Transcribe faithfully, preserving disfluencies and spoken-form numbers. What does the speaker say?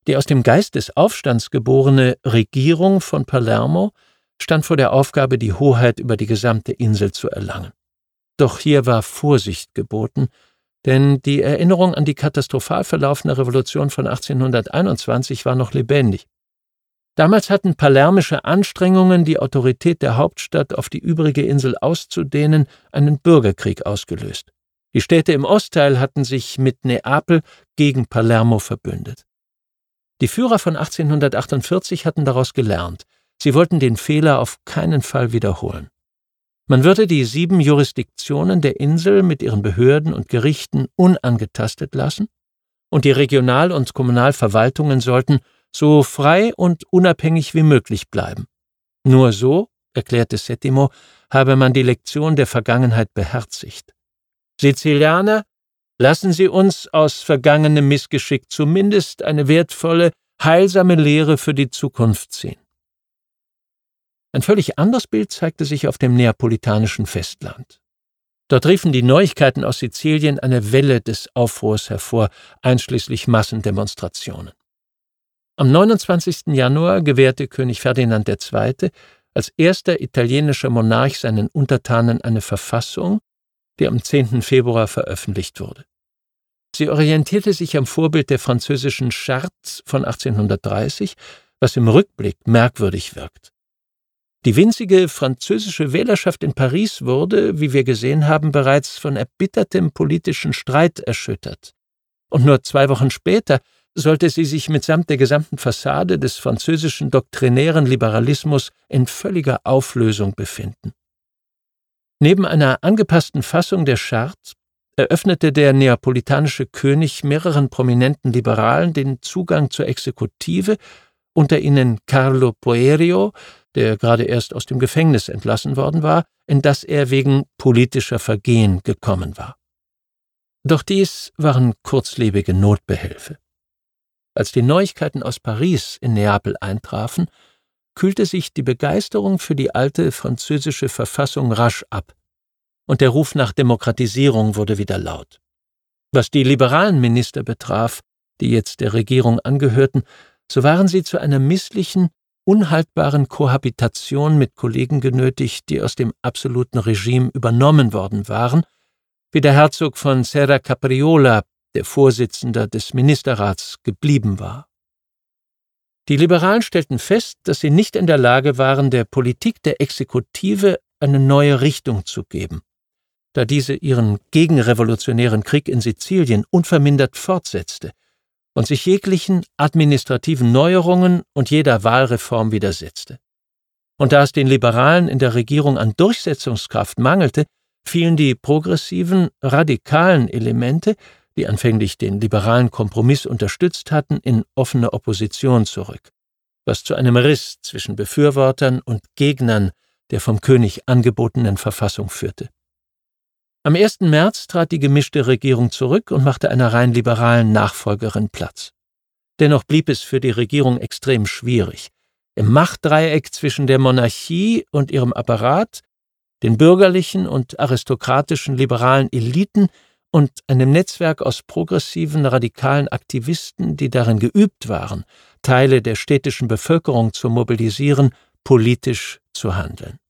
Die aus dem Geist des Aufstands geborene Regierung von Palermo stand vor der Aufgabe, die Hoheit über die gesamte Insel zu erlangen. Doch hier war Vorsicht geboten, denn die Erinnerung an die katastrophal verlaufene Revolution von achtzehnhunderteinundzwanzig war noch lebendig. Damals hatten palermische Anstrengungen, die Autorität der Hauptstadt auf die übrige Insel auszudehnen, einen Bürgerkrieg ausgelöst. Die Städte im Ostteil hatten sich mit Neapel gegen Palermo verbündet. Die Führer von achtzehnhundertachtundvierzig hatten daraus gelernt. Sie wollten den Fehler auf keinen Fall wiederholen. Man würde die sieben Jurisdiktionen der Insel mit ihren Behörden und Gerichten unangetastet lassen und die Regional- und Kommunalverwaltungen sollten so frei und unabhängig wie möglich bleiben. Nur so, erklärte Settimo, habe man die Lektion der Vergangenheit beherzigt. Sizilianer, lassen Sie uns aus vergangenem Missgeschick zumindest eine wertvolle, heilsame Lehre für die Zukunft ziehen. Ein völlig anderes Bild zeigte sich auf dem neapolitanischen Festland. Dort riefen die Neuigkeiten aus Sizilien eine Welle des Aufruhrs hervor, einschließlich Massendemonstrationen. Am neunundzwanzigsten Januar gewährte König Ferdinand der Zweite als erster italienischer Monarch seinen Untertanen eine Verfassung, die am zehnten Februar veröffentlicht wurde. Sie orientierte sich am Vorbild der französischen Charte von achtzehnhundertdreißig, was im Rückblick merkwürdig wirkt. Die winzige französische Wählerschaft in Paris wurde, wie wir gesehen haben, bereits von erbittertem politischen Streit erschüttert. Und nur zwei Wochen später sollte sie sich mitsamt der gesamten Fassade des französischen doktrinären Liberalismus in völliger Auflösung befinden. Neben einer angepassten Fassung der Charte eröffnete der neapolitanische König mehreren prominenten Liberalen den Zugang zur Exekutive, unter ihnen Carlo Poerio, der gerade erst aus dem Gefängnis entlassen worden war, in das er wegen politischer Vergehen gekommen war. Doch dies waren kurzlebige Notbehelfe. Als die Neuigkeiten aus Paris in Neapel eintrafen, kühlte sich die Begeisterung für die alte französische Verfassung rasch ab, und der Ruf nach Demokratisierung wurde wieder laut. Was die liberalen Minister betraf, die jetzt der Regierung angehörten, so waren sie zu einer misslichen, unhaltbaren Kohabitation mit Kollegen genötigt, die aus dem absoluten Regime übernommen worden waren, wie der Herzog von Serra Capriola, der Vorsitzender des Ministerrats, geblieben war. Die Liberalen stellten fest, dass sie nicht in der Lage waren, der Politik der Exekutive eine neue Richtung zu geben, da diese ihren gegenrevolutionären Krieg in Sizilien unvermindert fortsetzte und sich jeglichen administrativen Neuerungen und jeder Wahlreform widersetzte. Und da es den Liberalen in der Regierung an Durchsetzungskraft mangelte, fielen die progressiven, radikalen Elemente, die anfänglich den liberalen Kompromiss unterstützt hatten, in offene Opposition zurück, was zu einem Riss zwischen Befürwortern und Gegnern der vom König angebotenen Verfassung führte. Am ersten März trat die gemischte Regierung zurück und machte einer rein liberalen Nachfolgerin Platz. Dennoch blieb es für die Regierung extrem schwierig. Im Machtdreieck zwischen der Monarchie und ihrem Apparat, den bürgerlichen und aristokratischen liberalen Eliten und einem Netzwerk aus progressiven, radikalen Aktivisten, die darin geübt waren, Teile der städtischen Bevölkerung zu mobilisieren, politisch zu handeln.